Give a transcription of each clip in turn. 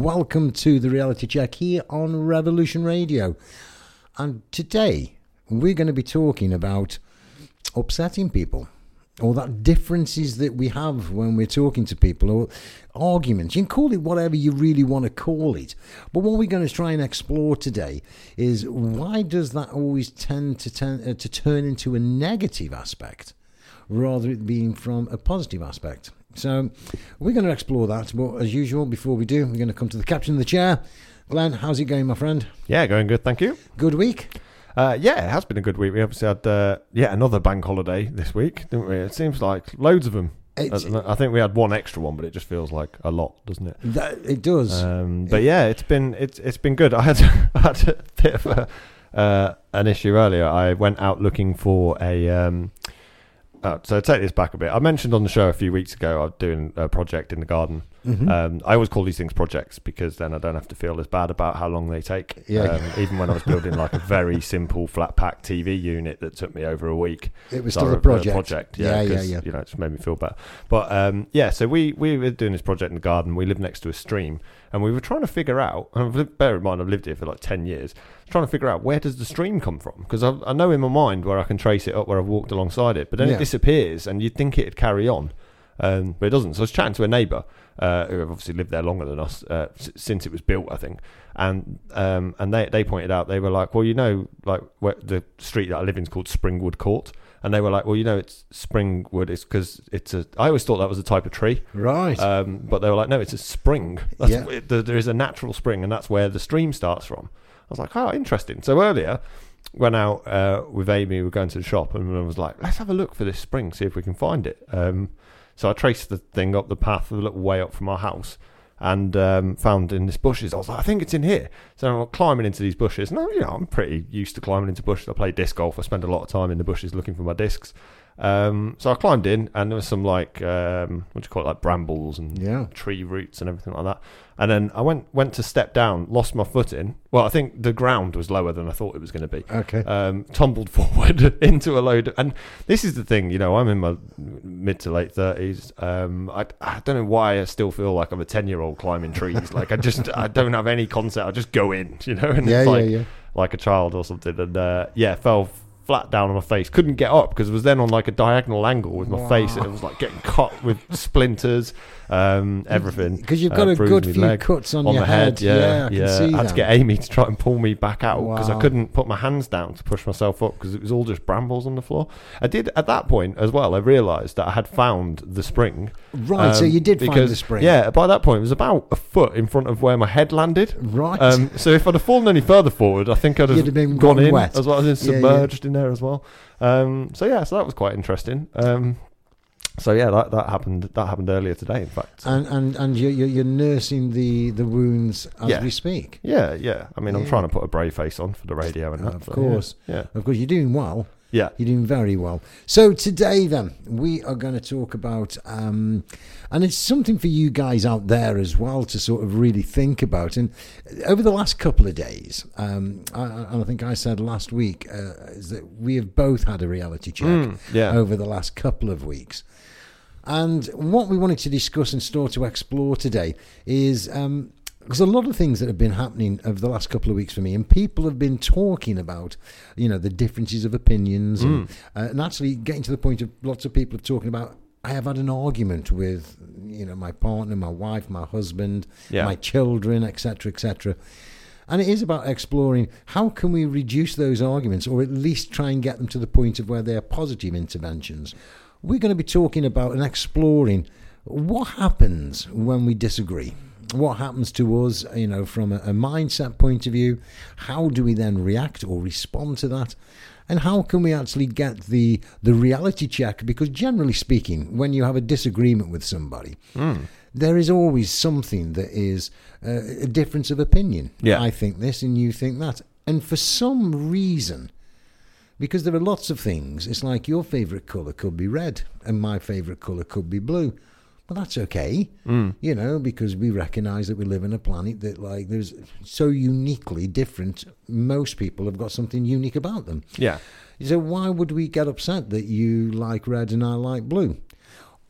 Welcome to the Reality Check here on Revolution Radio. And today we're going to be talking about upsetting people, or that differences that we have when we're talking to people, or arguments. You can call it whatever you really want to call it. But what we're going to try and explore today is, why does that always tend to turn into a negative aspect rather than being from a positive aspect? So we're going to explore that. But as usual, before we do, we're going to come to the captain of the chair. Glenn, how's it going, my friend? Yeah, going good, thank you. Good week? Yeah, it has been a good week. We obviously had another bank holiday this week, didn't we? It seems like loads of them. I think we had one extra one, but it just feels like a lot, doesn't it? It does. But yeah, it's been good. I had a bit of an issue earlier. I went out looking for a. So take this back a bit. I mentioned on the show a few weeks ago I was doing a project in the garden. Mm-hmm. I always call these things projects because then I don't have to feel as bad about how long they take. Yeah. Even when I was building like a very simple flat pack TV unit that took me over a week, it was still a project. Yeah. You know, it just made me feel better. But so we were doing this project in the garden. We live next to a stream, and we were trying to figure out. And bear in mind, I've lived here for like 10 years. Trying to figure out, where does the stream come from? Because I know in my mind where I can trace it up, where I've walked alongside it, but then it disappears, and you'd think it'd carry on. But it doesn't. So I was chatting to a neighbour who have obviously lived there longer than us since it was built, I think. And they pointed out, they were like, well, you know, like where the street that I live in is called Springwood Court. And they were like, well, you know, it's Springwood. It's because I always thought that was a type of tree. Right. But they were like, no, it's a spring. There is a natural spring, and that's where the stream starts from. I was like, oh, interesting. So earlier, went out with Amy, we were going to the shop, and I was like, let's have a look for this spring, see if we can find it. So I traced the thing up the path a little way up from our house, and found in this bushes. I was like, I think it's in here. So I'm climbing into these bushes. And I'm pretty used to climbing into bushes. I play disc golf. I spend a lot of time in the bushes looking for my discs. So I climbed in, and there was some like like brambles and tree roots and everything like that. And then I went to step down, lost my footing. Well, I think the ground was lower than I thought it was going to be. Okay. Tumbled forward into a load. And this is the thing, I'm in my mid to late 30s. I don't know why I still feel like I'm a 10-year-old climbing trees. Like I don't have any concept. I just go in, and it's like a child or something. And fell flat down on my face, couldn't get up because it was then on like a diagonal angle with my face, and it was like getting cut with splinters, everything. Because you've got a good few cuts on your head. Yeah, I can see I had that. to get Amy to try and pull me back out because I couldn't put my hands down to push myself up because it was all just brambles on the floor. I did at that point as well. I realised that I had found the spring. Right, so you did find the spring. Yeah, by that point it was about a foot in front of where my head landed. Right. So if I'd have fallen any further forward, I think I'd have been gone in wet. as well as submerged in there as well. So that was quite interesting. That happened earlier today, in fact. And you're nursing the wounds as we speak. Yeah. I mean, I'm trying to put a brave face on for the radio and that. Of course. Yeah. Of course, you're doing well. Yeah. You're doing very well. So today, then, we are going to talk about, and it's something for you guys out there as well to sort of really think about. And over the last couple of days, I think I said last week, is that we have both had a reality check over the last couple of weeks. And what we wanted to discuss and start to explore today is... there's a lot of things that have been happening over the last couple of weeks for me, and people have been talking about, the differences of opinions, and actually getting to the point of lots of people are talking about, I have had an argument with, my partner, my wife, my husband, my children, etc., etc. And it is about exploring how can we reduce those arguments, or at least try and get them to the point of where they are positive interventions. We're going to be talking about and exploring what happens when we disagree. What happens to us, from a mindset point of view? How do we then react or respond to that? And how can we actually get the reality check? Because generally speaking, when you have a disagreement with somebody, there is always something that is a difference of opinion. Yeah. I think this and you think that. And for some reason, because there are lots of things, it's like your favourite colour could be red and my favourite colour could be blue. Well, that's okay, because we recognise that we live on a planet that, there's so uniquely different. Most people have got something unique about them. Yeah. So why would we get upset that you like red and I like blue?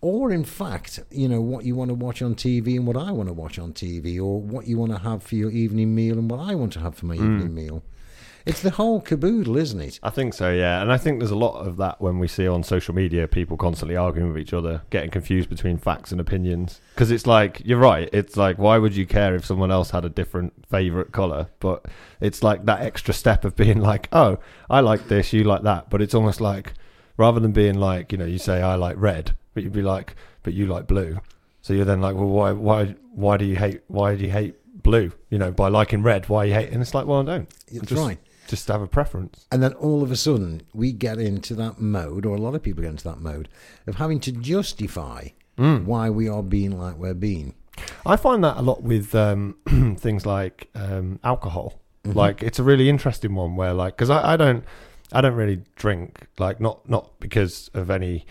or in fact, what you want to watch on TV and what I want to watch on TV, or what you want to have for your evening meal and what I want to have for my evening meal. It's the whole caboodle, isn't it? I think so, yeah. And I think there's a lot of that when we see on social media people constantly arguing with each other, getting confused between facts and opinions. Because it's like, you're right, it's like, why would you care if someone else had a different favourite colour? But it's like that extra step of being like, oh, I like this, you like that. But it's almost like, rather than being like, you say, I like red, but you'd be like, but you like blue. So you're then like, well, why do you hate blue? By liking red, why you hate? And it's like, well, I don't. That's right. Just have a preference. And then all of a sudden we get into that mode, or a lot of people get into that mode, of having to justify why we are being like we're being. I find that a lot with things like alcohol. Mm-hmm. Like, it's a really interesting one where, like, because I don't really drink, like, not because of any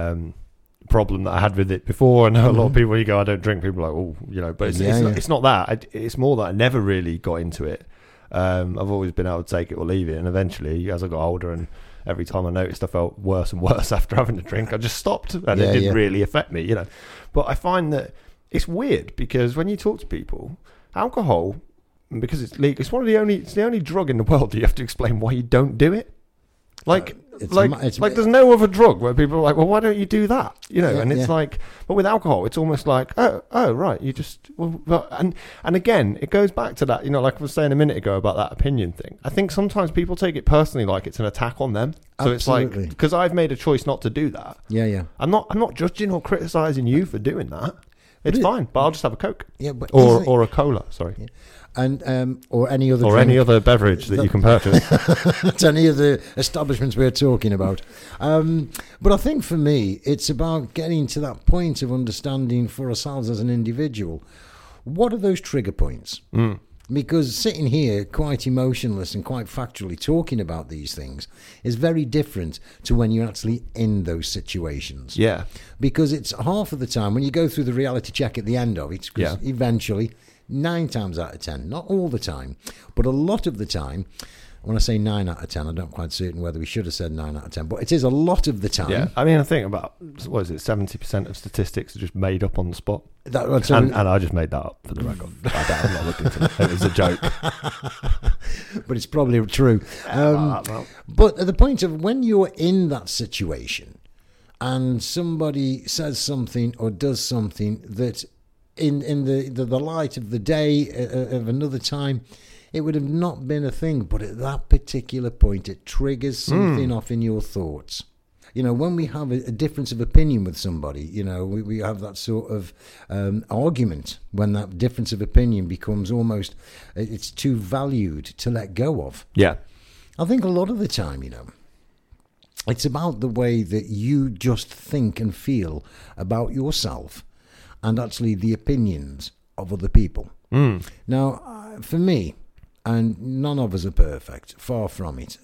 problem that I had with it before. I know a lot of people, you go, I don't drink, people are like, oh, but it's not that. It's more that I never really got into it. I've always been able to take it or leave it, and eventually, as I got older, and every time I noticed I felt worse and worse after having a drink, I just stopped, and it didn't really affect me, But I find that it's weird, because when you talk to people, alcohol, because it's legal, it's the only drug in the world that you have to explain why you don't do it. Like, there's no other drug where people are like, well, why don't you do that? And it's like, but with alcohol, it's almost like, oh, right, you just, and again, it goes back to that, like I was saying a minute ago about that opinion thing. I think sometimes people take it personally, like it's an attack on them. So Absolutely. It's like, because I've made a choice not to do that. Yeah. I'm not judging or criticizing you for doing that. It's fine, but I'll just have a Coke. Yeah, but or a cola. Sorry. Yeah. And or any other any other beverage that you can purchase at any of the establishments we're talking about. But I think for me, it's about getting to that point of understanding for ourselves as an individual. What are those trigger points? Because sitting here quite emotionless and quite factually talking about these things is very different to when you're actually in those situations. Yeah. Because it's half of the time when you go through the reality check at the end of it, because eventually 9 times out of 10, not all the time, but a lot of the time, when I say 9 out of 10, I'm not quite certain whether we should have said 9 out of 10, but it is a lot of the time. Yeah, I mean, I think about, 70% of statistics are just made up on the spot. And I just made that up for the record. I'm not looking to it. It was a joke. But it's probably true. But at the point of when you're in that situation and somebody says something or does something that in the light of the day of another time, it would have not been a thing, but at that particular point, it triggers something off in your thoughts. When we have a difference of opinion with somebody, we have that sort of argument when that difference of opinion becomes almost, it's too valued to let go of. Yeah. I think a lot of the time, it's about the way that you just think and feel about yourself and actually the opinions of other people. Now, for me, and none of us are perfect, far from it.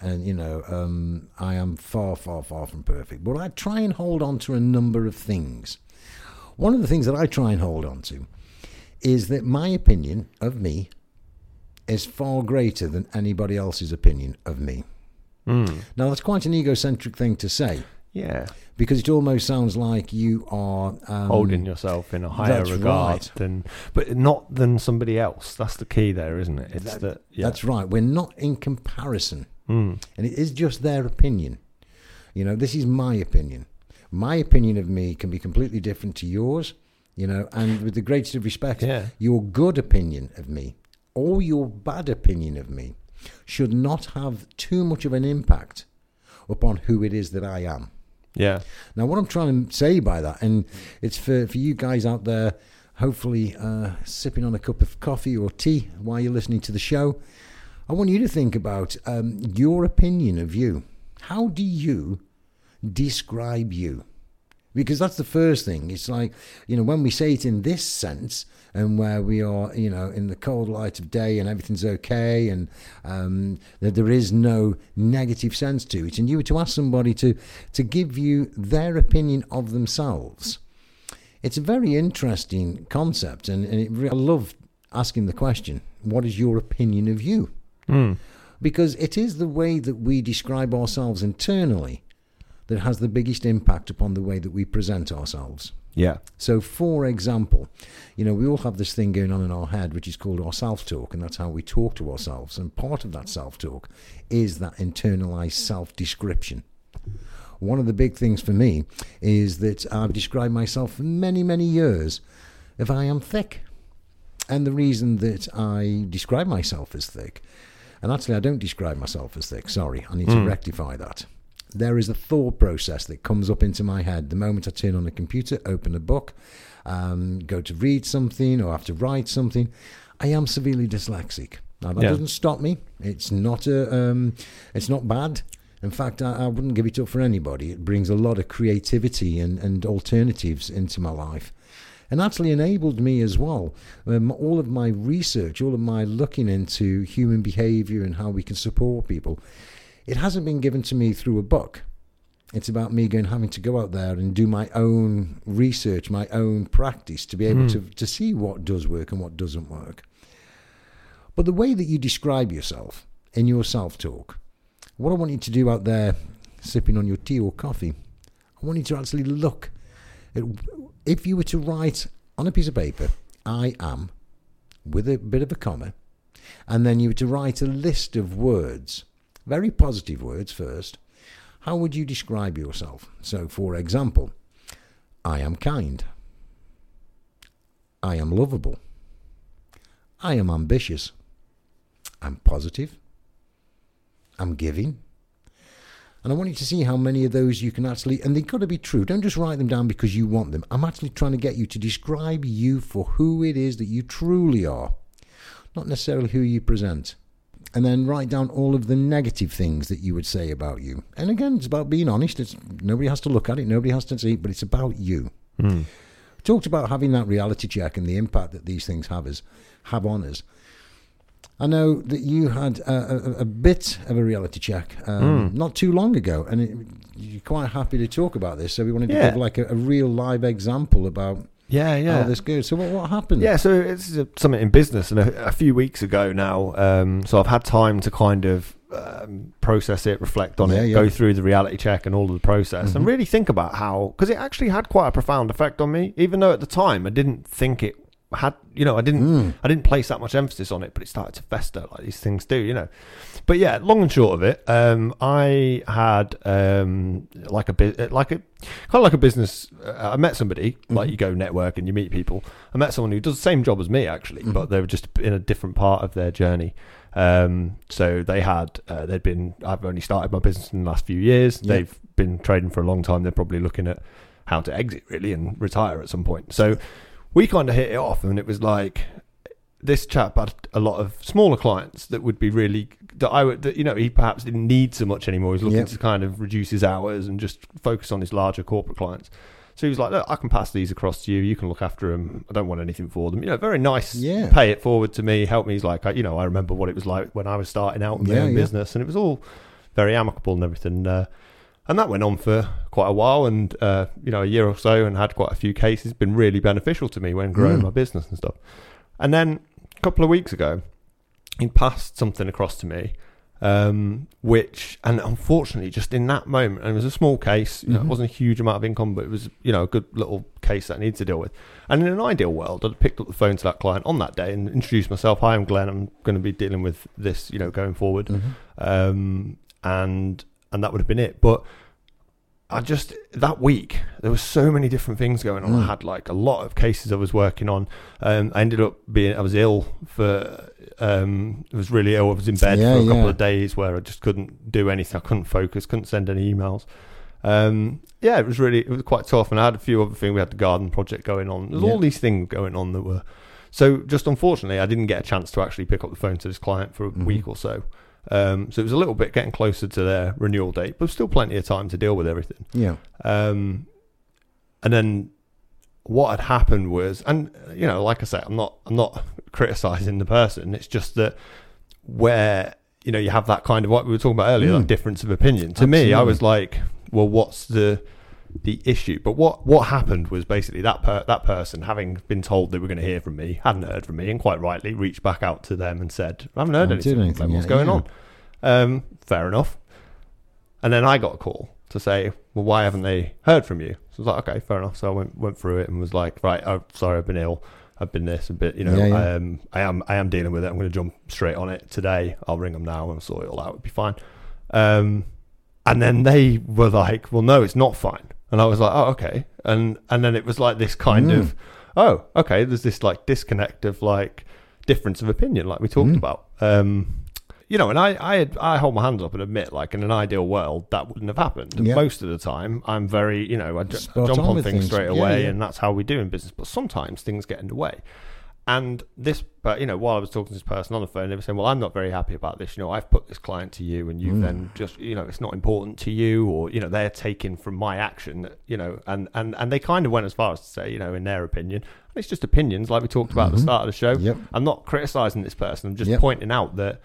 And, I am far, far, far from perfect. But I try and hold on to a number of things. One of the things that I try and hold on to is that my opinion of me is far greater than anybody else's opinion of me. Now, that's quite an egocentric thing to say. Yeah. Because it almost sounds like you are holding yourself in a higher regard but not than somebody else. That's the key there, isn't it? That's right. We're not in comparison. And it is just their opinion. This is my opinion. My opinion of me can be completely different to yours, and with the greatest of respect, your good opinion of me or your bad opinion of me should not have too much of an impact upon who it is that I am. Yeah. Now, what I'm trying to say by that, and it's for you guys out there, hopefully sipping on a cup of coffee or tea while you're listening to the show, I want you to think about your opinion of you. How do you describe you? Because that's the first thing. It's like, when we say it in this sense, and where we are, in the cold light of day and everything's okay, and that there is no negative sense to it, and you were to ask somebody to give you their opinion of themselves, it's a very interesting concept, and I love asking the question, what is your opinion of you? Because it is the way that we describe ourselves internally that has the biggest impact upon the way that we present ourselves. Yeah. So, for example, we all have this thing going on in our head, which is called our self-talk, and that's how we talk to ourselves. And part of that self-talk is that internalized self-description. One of the big things for me is that I've described myself for many, many years if I am thick. And the reason that I describe myself as thick, and actually I don't describe myself as thick, sorry, I need to rectify that. There is a thought process that comes up into my head the moment I turn on the computer, open a book, go to read something or have to write something. I am severely dyslexic. Now that doesn't stop me. It's not bad. In fact, I wouldn't give it up for anybody. It brings a lot of creativity and alternatives into my life. And actually enabled me as well. All of my research, all of my looking into human behavior and how we can support people, it hasn't been given to me through a book. It's about me having to go out there and do my own research, my own practice to be able to see what does work and what doesn't work. But the way that you describe yourself in your self-talk, what I want you to do out there, sipping on your tea or coffee, I want you to actually look at, if you were to write on a piece of paper, I am, with a bit of a comma, and then you were to write a list of words, very positive words first, how would you describe yourself? So, for example, I am kind. I am lovable. I am ambitious. I'm positive. I'm giving. And I want you to see how many of those you can actually, and they've got to be true. Don't just write them down because you want them. I'm actually trying to get you to describe you for who it is that you truly are, not necessarily who you present. And then write down all of the negative things that you would say about you. And again, it's about being honest. Nobody has to look at it. Nobody has to see it, but it's about you. We talked about having that reality check and the impact that these things have on us. I know that you had a bit of a reality check not too long ago, and you're quite happy to talk about this. So we wanted to give like a real live example about how this goes. So what happened? Yeah, so it's something in business, and a few weeks ago now. So I've had time to kind of process it, reflect on it, go through the reality check and all of the process, and really think about how, because it actually had quite a profound effect on me, even though at the time I didn't think it had, I didn't place that much emphasis on it, but it started to fester like these things do, But yeah, long and short of it, I had like a business. I met somebody, like you go network and you meet people. I met someone who does the same job as me actually, but they were just in a different part of their journey. So they had, I've only started my business in the last few years. Yeah. They've been trading for a long time. They're probably looking at how to exit really and retire at some point. So we kind of hit it off, and it was like this chap had a lot of smaller clients that would be really he perhaps didn't need so much anymore. He was looking to kind of reduce his hours and just focus on his larger corporate clients. So he was like, look, I can pass these across to you. You can look after them. I don't want anything for them. Very nice. Yeah. Pay it forward to me. Help me. He's like, I remember what it was like when I was starting out in my own business, and it was all very amicable and everything. And that went on for quite a while, and a year or so, and had quite a few cases. Been really beneficial to me when growing my business and stuff. And then a couple of weeks ago, he passed something across to me, which, and unfortunately, just in that moment, and it was a small case. It wasn't a huge amount of income, but it was a good little case that I needed to deal with. And in an ideal world, I'd picked up the phone to that client on that day and introduced myself. Hi, I'm Glenn. I'm going to be dealing with this, going forward, and that would have been it. But that week, there were so many different things going on. I had like a lot of cases I was working on. I ended up I was ill I was really ill. I was in bed for a couple of days where I just couldn't do anything. I couldn't focus, couldn't send any emails. It was quite tough. And I had a few other things. We had the garden project going on. There's all these things going on that were, so just unfortunately, I didn't get a chance to actually pick up the phone to this client for a week or so. So it was a little bit getting closer to their renewal date, but still plenty of time to deal with everything. Yeah. And then what had happened was, and like I say, I'm not criticizing the person. It's just that where you have that kind of what we were talking about earlier, that difference of opinion. To me, I was like, well, what's the issue? But what happened was basically that person, having been told they were going to hear from me, hadn't heard from me, and quite rightly reached back out to them and said, I haven't heard anything. What's going on? Fair enough. And then I got a call to say, well, why haven't they heard from you? So I was like, okay, fair enough. So I went through it and was like, right, oh, sorry, I've been ill. I've been this a bit, I am dealing with it. I'm going to jump straight on it today. I'll ring them now and sort it all out. It'll be fine. And then they were like, well, no, it's not fine. And I was like, oh, okay. And then it was like this kind of, oh, okay, there's this like disconnect of like difference of opinion, like we talked about. And I hold my hands up and admit, like, in an ideal world, that wouldn't have happened. And most of the time, I'm very, I jump on things straight away, and that's how we do in business. But sometimes things get in the way. And while I was talking to this person on the phone, they were saying, well, I'm not very happy about this. I've put this client to you, and you then just, it's not important to you, or, they're taking from my action, and they kind of went as far as to say, in their opinion, and it's just opinions, like we talked about at the start of the show. I'm not criticizing this person. I'm just pointing out that,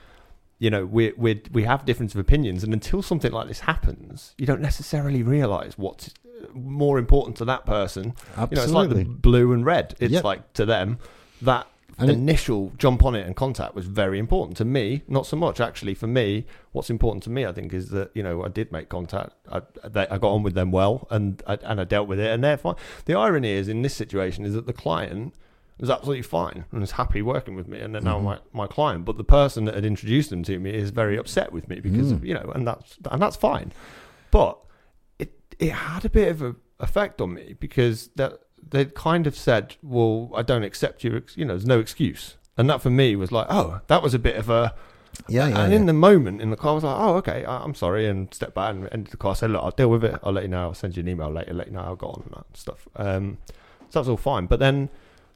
we have difference of opinions, and until something like this happens, you don't necessarily realize what's more important to that person. Absolutely. It's like the blue and red. It's like to them that initial jump on it and contact was very important. To me, not so much. Actually, for me, what's important to me, I think, is that I did make contact. I got on with them well, and I dealt with it, and they're fine. The irony is, in this situation, is that the client was absolutely fine and was happy working with me, and they're now my client. But the person that had introduced them to me is very upset with me because and that's fine. But it had a bit of an effect on me because they kind of said, well, I don't accept your, there's no excuse. And that for me was like, oh, that was a bit of a, in the moment in the car, I was like, oh, okay, I'm sorry, and stepped back and entered the car. I said, look, I'll deal with it. I'll let you know. I'll send you an email later, let you know how I got on and that stuff. So that's all fine. But then,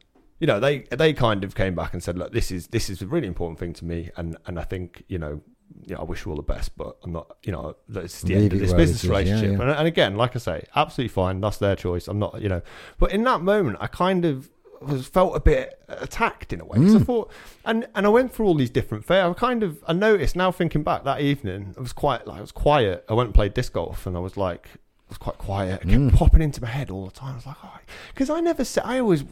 they kind of came back and said, look, this is a really important thing to me. And I think, I wish you all the best, but I'm not, it's the end of this business relationship. And again, like I say, absolutely fine. That's their choice. I'm not, but in that moment, I kind of felt a bit attacked in a way. Because I thought, and I went through all these different fairs. I noticed now thinking back that evening, it was quiet. I went and played disc golf, and I was like, it was quite quiet. It kept popping into my head all the time. I was like, because I never set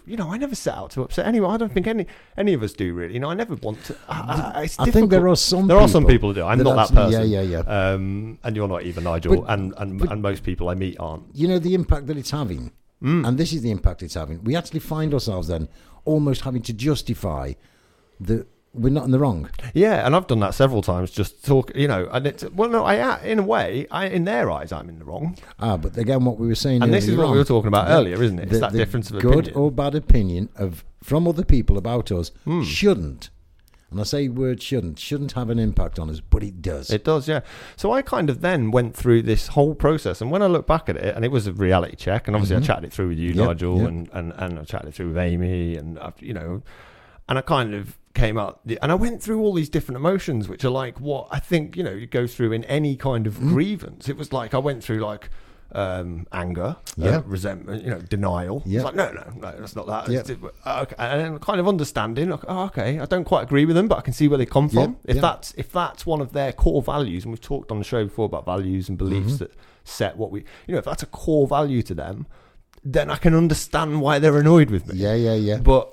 out to upset anyone. I don't think any of us do really. I never want to. I think there are some people who do. I'm not that person. Yeah. And you're not either, Nigel. But, and most people I meet aren't. The impact that it's having, and this is the impact it's having. We actually find ourselves then almost having to justify that we're not in the wrong. Yeah, and I've done that several times. Just talk, and it's in a way, in their eyes, I'm in the wrong. But again, what we were saying, and this is what we were talking about earlier, isn't it? It's that difference of opinion. Good or bad opinion from other people about us shouldn't. And I say word shouldn't have an impact on us, but it does. It does, yeah. So I kind of then went through this whole process, and when I look back at it, and it was a reality check, and obviously I chatted it through with you, Nigel, and I chatted it through with Amy, and and I kind of came out, and I went through all these different emotions, which are like what I think you go through in any kind of grievance. It was like I went through like anger, resentment, denial. It's like no, that's not that. Okay. And then kind of understanding. Like, okay, I don't quite agree with them, but I can see where they come from. If that's one of their core values, and we've talked on the show before about values and beliefs that set what we, if that's a core value to them, then I can understand why they're annoyed with me. Yeah. But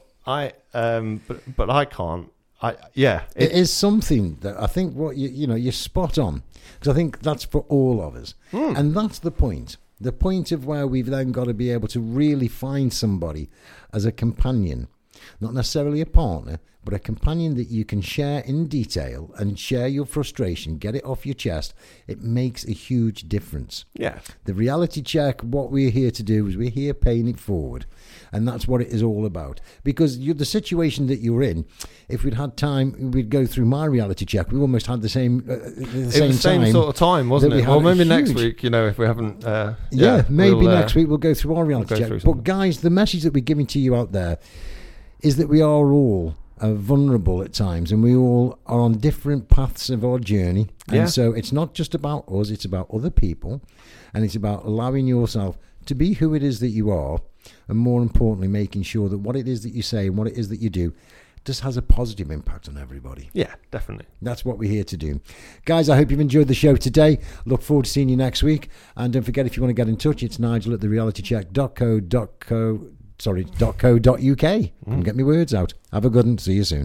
but I can't. It is something that I think what you're spot on, because I think that's for all of us, and that's the point. The point of where we've then got to be able to really find somebody as a companion, not necessarily a partner, but a companion that you can share in detail and share your frustration, get it off your chest. It makes a huge difference. Yeah. The reality check, what we're here to do is we're here paying it forward. And that's what it is all about. Because the situation that you're in, if we'd had time, we'd go through my reality check. We almost had the same same sort of time, wasn't it? Well, maybe next week, if we haven't... maybe next week we'll go through our reality check. But guys, the message that we're giving to you out there is that we are all vulnerable at times, and we all are on different paths of our journey. And so it's not just about us, it's about other people, and it's about allowing yourself to be who it is that you are, and more importantly, making sure that what it is that you say and what it is that you do just has a positive impact on everybody. Yeah, definitely. That's what we're here to do. Guys, I hope you've enjoyed the show today. Look forward to seeing you next week. And don't forget, if you want to get in touch, it's Nigel at therealitycheck.co.uk. Get me words out. Have a good one. See you soon.